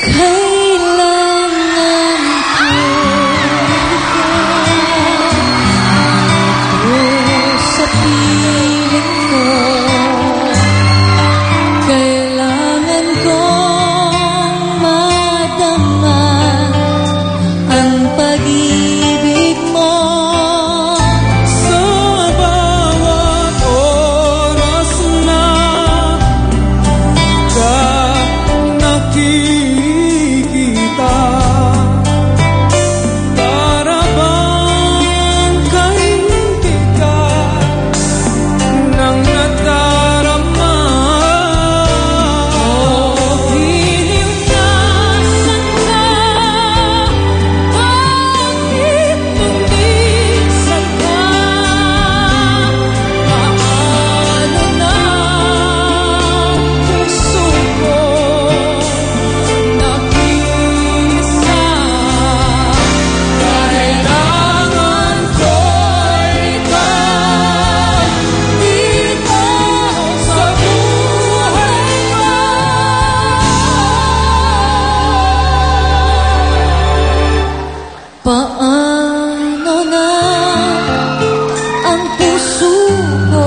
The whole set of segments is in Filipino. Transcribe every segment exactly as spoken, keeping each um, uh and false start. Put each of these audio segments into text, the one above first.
Paano na ang puso ko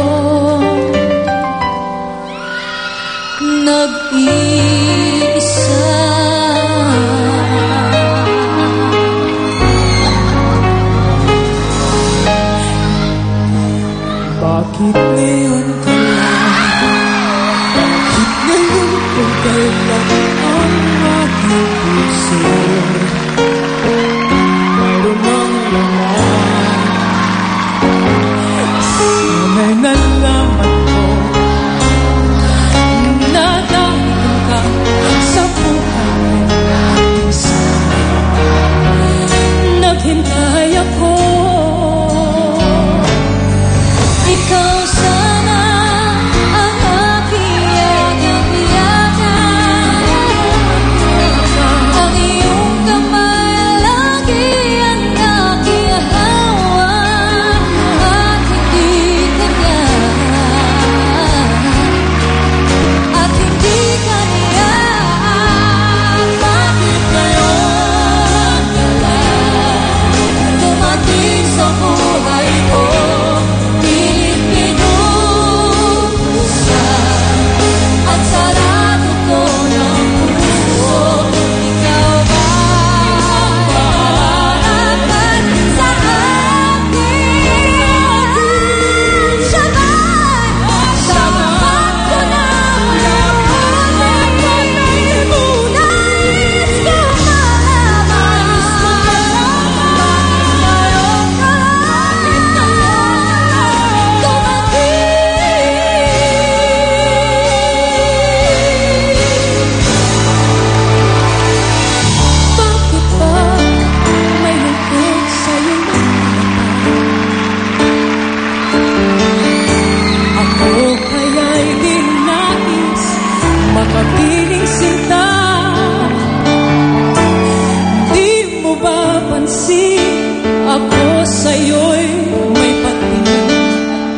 nag-iisa? Bakit ngayon ka lang? Bakit ngayon kung kailan ang aking puso nalaman ko na dahil ka sa buhay natin sana naghintay ako. Ikaw sana ang aking yakap-yakap, ang iyong kamay lagi ang aking hawak at hindi kanya at hindi kanya. Bakit ngayon ka lang dumating sa buhay ko? Pilit pinupusan at sarado ko ng puso. Ikaw ba harapan sa akin? Siya ba'y sapat ko na lahat? Nais ko malaman ngayon ka bakit ba may lungkot sa'yo ako kaya'y di nais makapiling sinta? Di mo ba pansin ako sa'yo'y may patingin?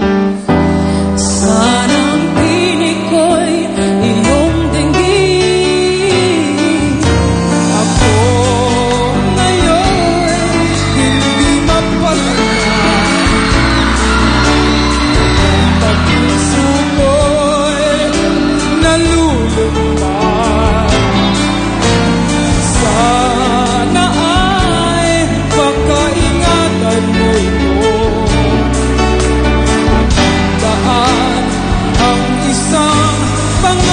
Sanang pinig ko'y iyong dinggin. Ako ngayon hindi mapaglaban, pag-puso ko'y nalulungkot. Sana ay pagkaingatan mo ito. Daan ang isang pangarap